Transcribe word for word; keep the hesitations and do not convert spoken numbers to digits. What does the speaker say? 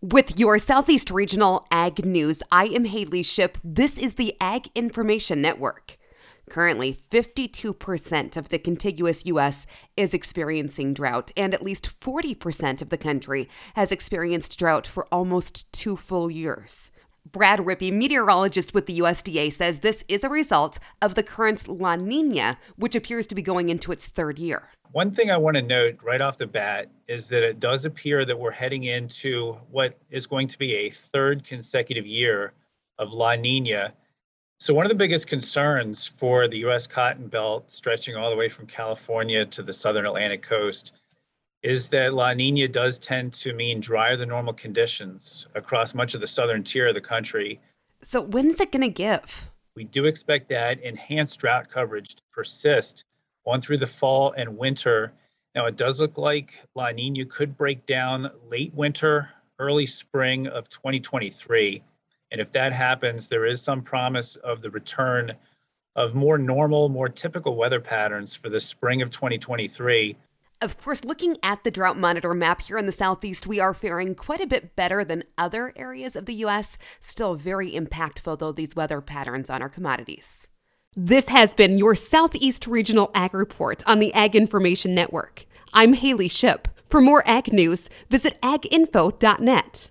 With your Southeast Regional Ag News, I am Haley Ship. This is the Ag Information Network. Currently, fifty-two percent of the contiguous U S is experiencing drought, and at least forty percent of the country has experienced drought for almost two full years. Brad Rippey, meteorologist with the U S D A, says this is a result of the current La Nina, which appears to be going into its third year. One thing I want to note right off the bat is that it does appear that we're heading into what is going to be a third consecutive year of La Nina. So one of the biggest concerns for the U S cotton belt, stretching all the way from California to the southern Atlantic coast, is that La Nina does tend to mean drier than normal conditions across much of the southern tier of the country. So when's it going to give? We do expect that enhanced drought coverage to persist on through the fall and winter. Now, it does look like La Nina could break down late winter, early spring of twenty twenty-three. And if that happens, there is some promise of the return of more normal, more typical weather patterns for the spring of twenty twenty-three. Of course, looking at the drought monitor map here in the Southeast, we are faring quite a bit better than other areas of the U S. Still very impactful, though, these weather patterns on our commodities. This has been your Southeast Regional Ag Report on the Ag Information Network. I'm Haley Ship. For more ag news, visit ag info dot net.